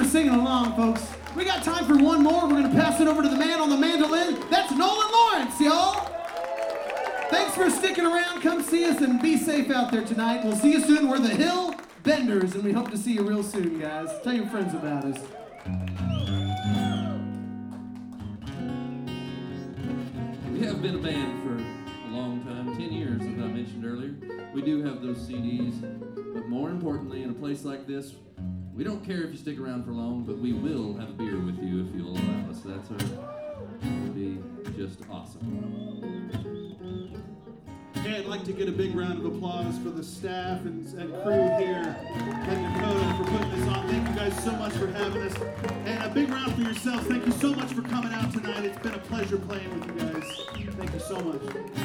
singing along, folks. We got time for one more. We're going to pass it over to the man on the mandolin. That's Nolan Lawrence, y'all. Thanks for sticking around. Come see us and be safe out there tonight. We'll see you soon. We're the Hill Benders, and we hope to see you real soon, guys. Tell your friends about us. We have been a band for a long time, 10 years, as I mentioned earlier. We do have those CDs, but more importantly, in a place like this, we don't care if you stick around for long, but we will have a beer with you if you'll allow us. It'll be just awesome. Hey, I'd like to get a big round of applause for the staff and crew here at Dakota for putting this on. Thank you guys so much for having us. And a big round for yourselves. Thank you so much for coming out tonight. It's been a pleasure playing with you guys. Thank you so much.